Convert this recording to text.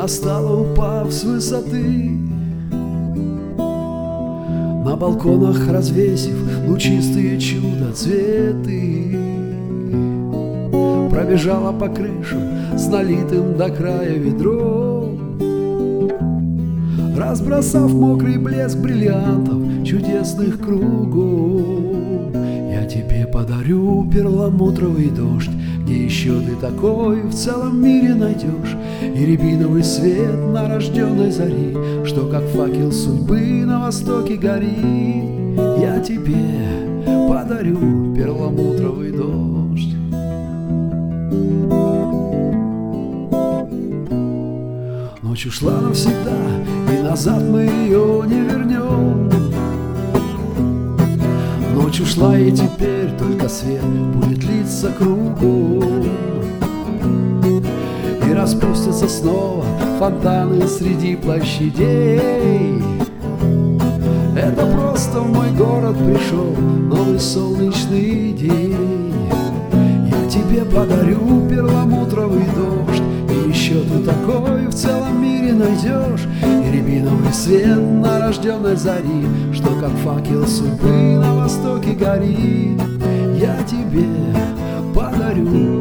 настала, упав с высоты, на балконах развесив лучистые чудо-цветы. Пробежала по крышам с налитым до края ведром, разбросав мокрый блеск бриллиантов чудесных кругов. Я тебе подарю перламутровый дождь, где еще ты такой в целом мире найдешь, и рябиновый свет на рожденной зари, что как факел судьбы на востоке горит. Я тебе подарю перламутровый дождь. Ночь ушла навсегда, и назад мы ее не вернем. Ночь ушла, и теперь только свет будет литься кругом, и распустятся снова фонтаны среди площадей. Это просто в мой город пришел новый солнечный день. Я тебе подарю перламутровый дождь, и еще ты такой в целом мире найдешь, и рябиновый свет на рожденной зари, что как факел судьбы на востоке горит. Я тебе подарю